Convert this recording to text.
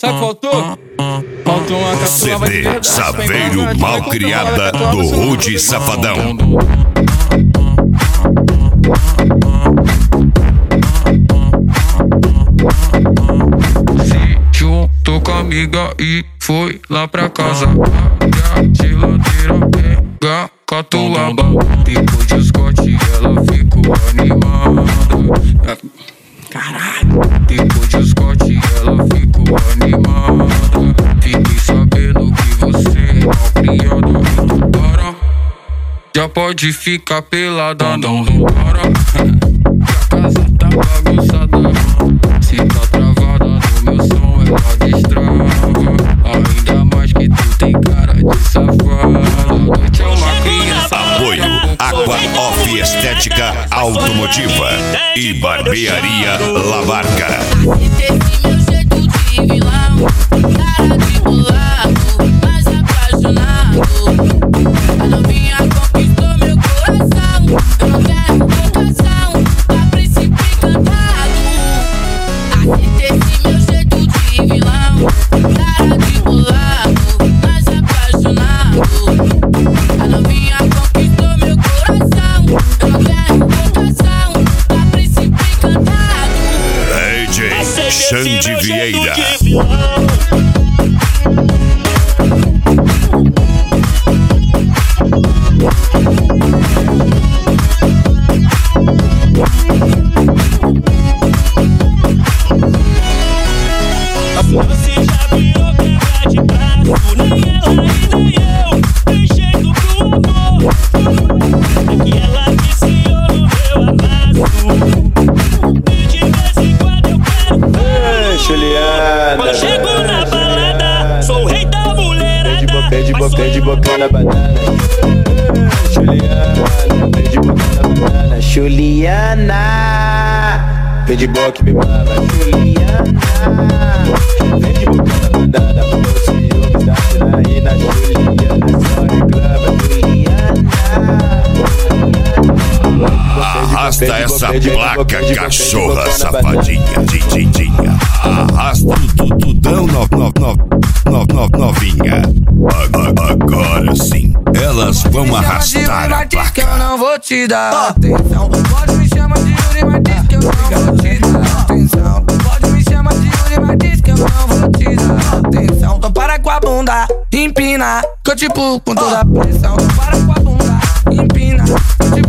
Sabe o que faltou? Faltou uma caçulava de CD verdade. Saveiro Malcriada do Rude Safadão. Se juntou com a amiga e foi lá pra casa. E a geladeira pega catuaba. Depois de Scott ela ficou animada. Caralho. Depois de Scott ela ficou animada. Fiquei sabendo que você é malcriada. Então para, já pode ficar pelada. Não para, a casa tá bagunçada. Se tá travada no meu som ela destrava. Ainda mais que tu tem cara de safada. Noite é uma criança. Apoio Aqua Off Estética Automotiva e Barbearia La Barca. Desse meu jeito de vilão, cara de bolado, mas apaixonado. A novinha conquistou meu coração. Eu não quero vocação pra príncipe encantado. Desse meu jeito de vilão, cara de bolado, mas apaixonado. A novinha conquistou meu coração. Eu não quero vocação pra príncipe encantado. DJ Xande Vieira. Você já virou quebra de braço. Nem ela e nem eu tem jeito pro amor. É que ela viciou no meu amasso. E de vez em quando eu quero. Ei, Juliana. Quando chego na balada, sou o rei da mulherada. De boca na banana. Juliana, vem de boca na banana. Juliana, vem de boca e me mama. Juliana, vem de boca na banana. Você ouve da Janaína. Juliana, só reclama. Juliana, Arrasta essa placa, cachorra safadinha, didinha. Arrasta o tutudão novinha. Agora sim, elas vão arrastar a que eu placa. não vou te dar atenção. Pode me chamar de Yuri, mas diz que eu não vou te dar atenção. Pode me chamar de Yuri, mas diz que eu não vou te dar atenção. Então para com a bunda, empina, que eu tipo com toda a pressão. Então para com a bunda, empina, que eu tipo